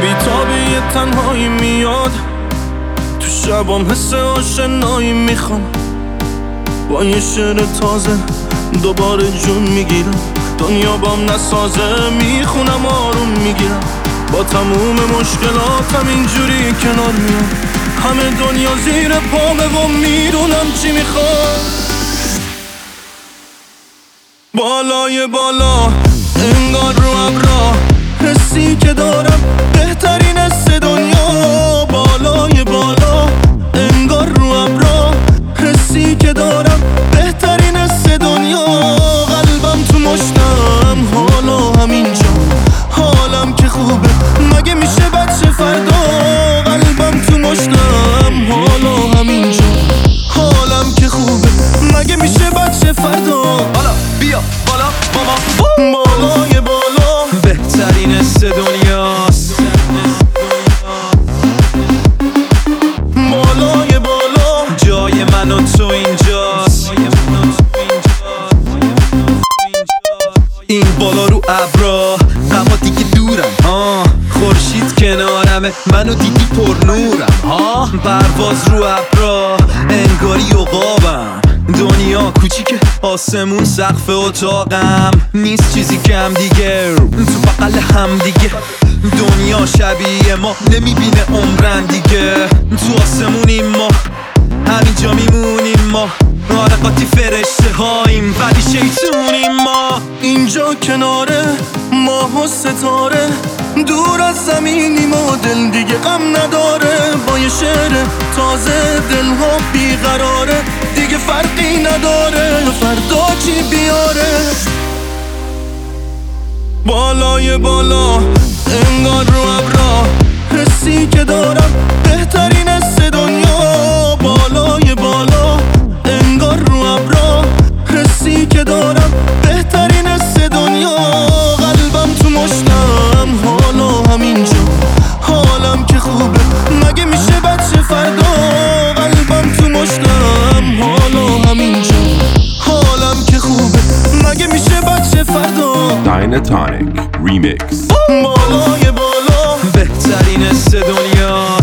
بی‌تابی تنهایی میاد تو شبام، حس آشنایی میخوام. با یه شعر تازه دوباره جون میگیرم. دنیا بام نسازه میخونم، آروم میگیرم. با تموم مشکلاتم اینجوری کنار میام. همه دنیا زیر پامه و میدونم چی میخوام. بالای بالا انگار رو ابرا، حسی که دارم بهترین حس دنیا. بالای بالا انگار رو ابرا، حسی که دارم بهترین حس دنیا. قلبم تو مشتم حالا همینجا، حالم که خوبه مگه میشه بچه فردا. قلبم تو مشتم حالا همینجا، حالم که خوبه مگه میشه بچه فردا. حالا بیا بالا ماما، بالای بالا بهترین حس دنیاست. بالای بالا جای من و تو اینجاست. این بالا رو ابرا، اما دیگه دورم. خورشید کنارمه، منو دیدی پر نورم. پرواز رو ابرا، انگاری عقابم. دنیا کوچیکه، آسمون سقف اتاقم. نیست چیزی کم دیگه، تو بغل هم دیگه. دنیا شبیه ما نمیبینه عمرن دیگه. تو آسمونیم ما، همینجا میمونیم ما. آره قاطی فرشته هاییم ولی شیطونیم ما. اینجا کناره ماه و ستاره، دور از زمینیم و دل دیگه غم نداره. با یه شعر تازه دلها بیقراره، دیگه فرقی نداره فردا چی بیاره. بالای بالا انگار رو ابرا، حسی که دارم بهترین حس دنیا. بالای بالا انگار رو ابرا، حسی که دارم بهترین حس دنیا. قلبم تو مشتم حالا همینجا، حالم که خوبه مگه میشه بچه فردا. قلبم تو مشتم حالا همینجا، حالم که خوبه مگه میشه بچه فردا. Dynatonic Remix. بالای بالا بهترین حس دنیا.